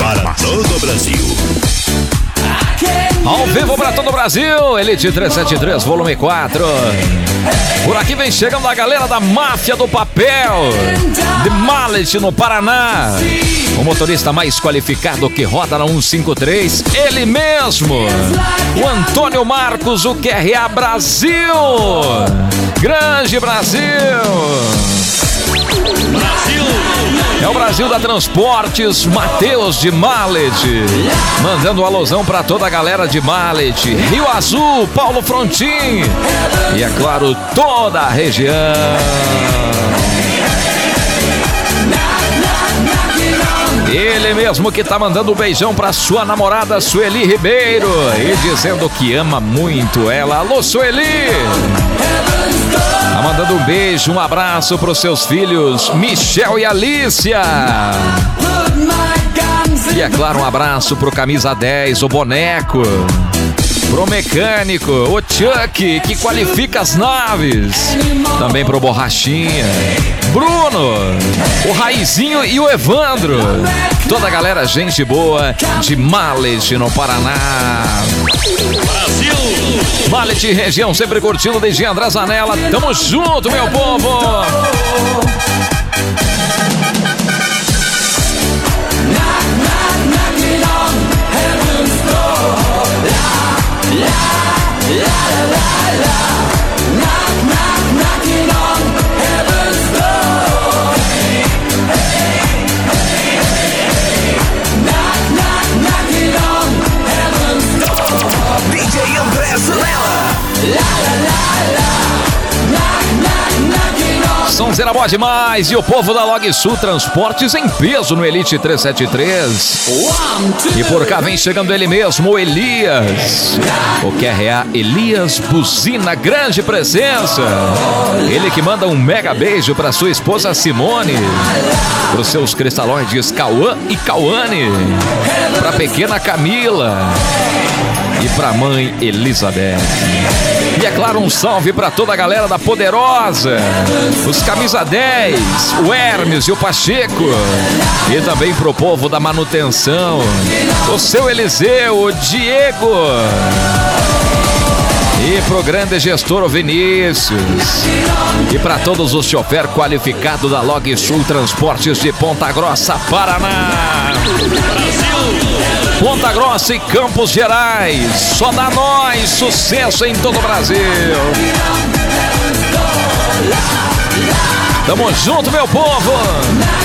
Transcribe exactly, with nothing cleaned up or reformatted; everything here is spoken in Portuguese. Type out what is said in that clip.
para todo o Brasil. Ao vivo para todo o Brasil, Elite trezentos e setenta e três, volume quatro. Por aqui vem chegando a galera da Máfia do Papel, de Mallet, no Paraná. O motorista mais qualificado que roda na cento e cinquenta e três, ele mesmo, o Antônio Marcos, o Q R A Brasil. Grande Brasil! Brasil! É o Brasil da Transportes, Matheus de Mallet, mandando um alusão pra toda a galera de Mallet, Rio Azul, Paulo Frontin e, é claro, toda a região. Ele mesmo que tá mandando um beijão pra sua namorada Sueli Ribeiro e dizendo que ama muito ela. Alô, Sueli! Tá mandando um beijo, um abraço pros seus filhos Michel e Alicia. E, é claro, um abraço pro Camisa dez, o Boneco, pro Mecânico, o Chuck, que qualifica as naves. Também pro Borrachinha, Bruno, o Raizinho e o Evandro. Toda a galera, gente boa de Mallet, no Paraná. Brasil! Mallet, região, sempre curtindo desde André Zanella. Tamo junto, meu povo! D J André Zanella. Sonzeira boa demais. E o povo da Log Sul Transportes em peso no Elite trezentos e setenta e três. E por cá vem chegando ele mesmo, o Elias, o Q R A Elias Buzina, grande presença. Ele que manda um mega beijo para sua esposa Simone, para os seus cristalóides Cauã e Cauane, para a pequena Camila e pra mãe Elizabeth. E, é claro, um salve pra toda a galera da Poderosa, os Camisa dez, o Hermes e o Pacheco. E também pro povo da manutenção, o seu Eliseu, o Diego. E pro grande gestor, o Vinícius. E para todos os choferes qualificados da Log Sul Transportes de Ponta Grossa, Paraná. Ponta Grossa e Campos Gerais, só dá nós, sucesso em todo o Brasil. Tamo junto, meu povo.